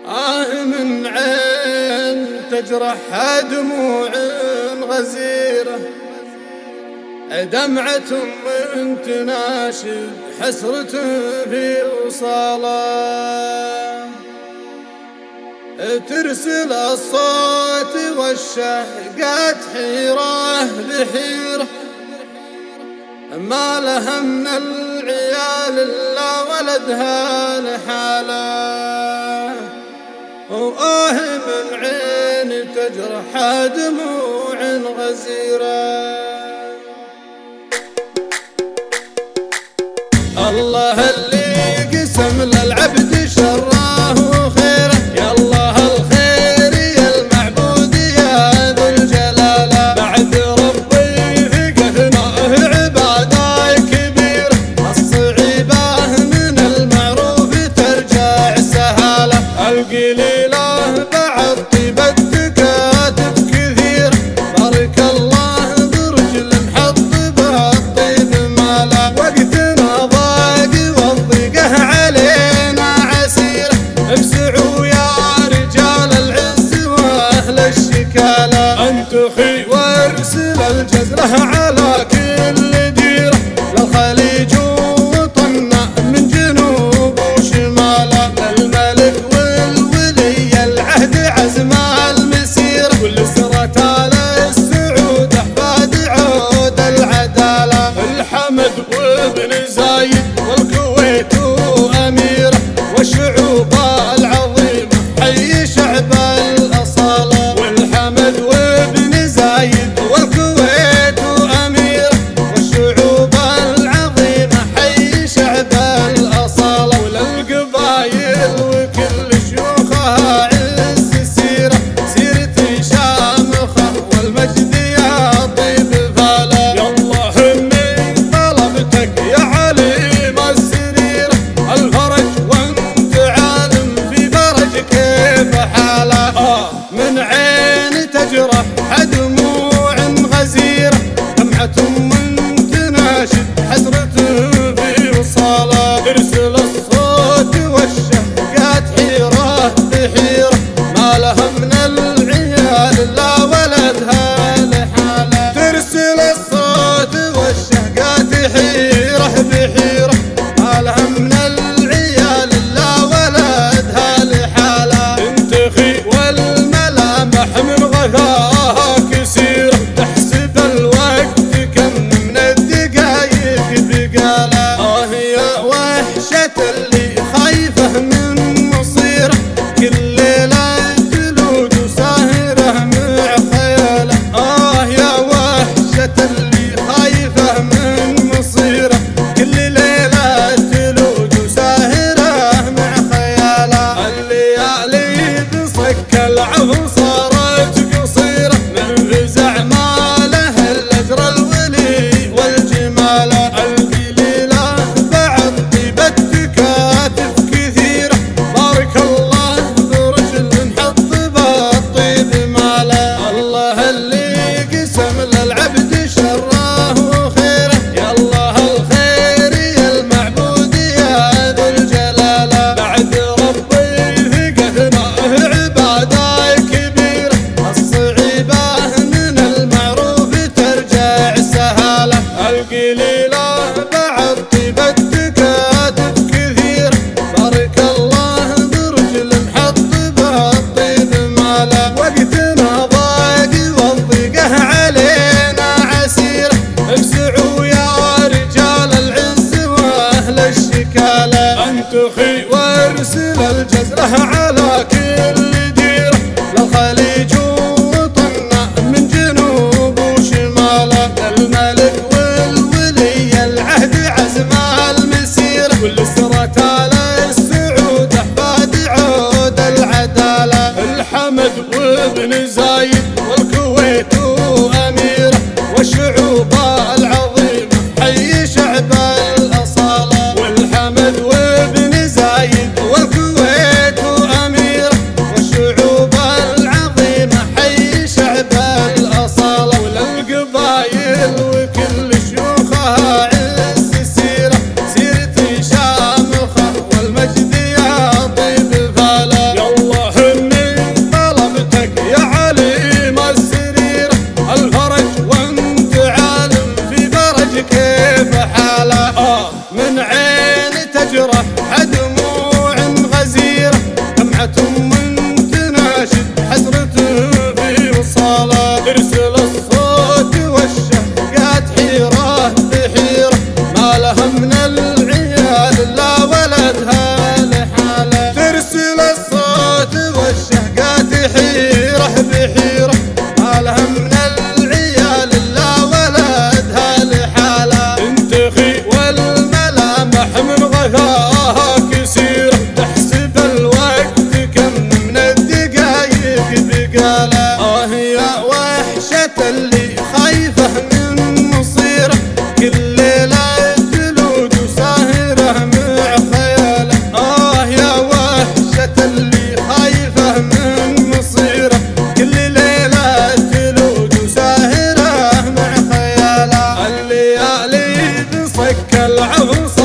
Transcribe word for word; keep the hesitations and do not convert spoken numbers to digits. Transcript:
آه من عين تجرحها دموع غزيرة، دمعة من تناشد حسرة في وصاله، ترسل الصوت والشهقات حيرة بحيرة، ما لها من العيال إلا ولدها لحاله، وآه من عين تجرح دموع غزيرة. الله اللي قسم للعبد شره وخيره، يا الله الخير يا المعبود يا ذو الجلالة، بعد ربي في قثناه عبادة كبيرة، الصعيبة من المعروف ترجع سهالة، القليلة بعد طيبة تكاتف كثير، بارك الله برجل محط بالطيب ماله، وقتنا ضاق والضيقه علينا عسيرة، افسعوا يا رجال العز واهل الشكالة، انتخي وارسل الجزرة على كل ديرة، للخليج وطنا من جنوب وشماله، للملك والولي العهد عزم المسيرة، والسرة للسعود احفاد عود العدالة، الحمد وابن زايد والكويت واميره، والشعوب العظيمة حي شعب الاصالة، والحمد وابن زايد والكويت واميره، والشعوب العظيمة حي شعب الاصالة، وللقبايل وكل شيوخها عز سيره، سيرتي شامخة والمجد يا طيب فاله، يا الله اني طلبتك يا عليم السريره، الفرج وانت عالم في فرج كيف حاله، آه من عين تجرح دموع غزيره، دمعة من تناشد حسرة في وصاله، ترسل الصوت والشهقات حيرة بحيرة، ما لها من العيال الا ولدها لحاله، ترسل الصوت والشهقات حيرة بحيرة، ما لها من العيال الا ولدها لحاله، تنتخي والملامح من غثاها كسيرة، تحسب الوقت كم من الدقايق بقاله، آه يا وحشة اللي خايفة من مصيره، كل ليلة جلود وساهرة مع خياله، آه يا وحشة اللي خايفة من مصيره، كل ليلة جلود وساهرة مع خياله، الليالي بصك العفو صارت قصيرة، من فزع ما له الأجر الولي والجمالة، القليلة بعد طيبة تكاتف كثيرة، بارك الله برجل محط بالطيب ماله، الله اللي قسم للعبد شره وخيره، يا الله الخير يا المعبود يا ذو الجلالة، بعد ربي في قثناه عبادة كبيرة، الصعيبة من المعروف ترجع سهالة، القليلة بعد طيبة تكاتف كثيرة، بارك الله برجل محط بالطيب ماله، وقتنا ضاق والضيقه علينا عسيرة، افسعوا يا رجال العز واهل الشكالة، انتخي وارسل الجزرة على كل ديرة، للخليج وطنا من جنوب وشماله، للملك والولي العهد عزم المسيرة، والسرة للسعود احفاد عود العدالة، الحمد وابن زايد والكويت واميره، والشعوب العظيمة حي شعب الاصالة، والحمد وابن زايد والكويت واميره، والشعوب العظيمة حي شعب الاصالة، وللقبايل وكل شيوخها عز سيره، سيرتي شامخة روح دموع غزيرة، دمعة من تناشد حسرة في وصالة، ترسل الصوت والشهقات حيرة بحيرة، ما لها من العيال إلا ولدها لحالة، ترسل الصوت والشهقات حيرة بحيرة، ما لها من العيال إلا ولدها لحالة، تنتخي والملامح من غثاها كسيرة، تحسب الوقت كم من الدقايق بقاله، آه يا وحشة اللي خايفة من مصيره، كل ليلة جلود وساهرة مع خياله، آه يا وحشة اللي خايفة من مصيره، كل ليلة جلود وساهرة مع خياله، الليالي بصك العروس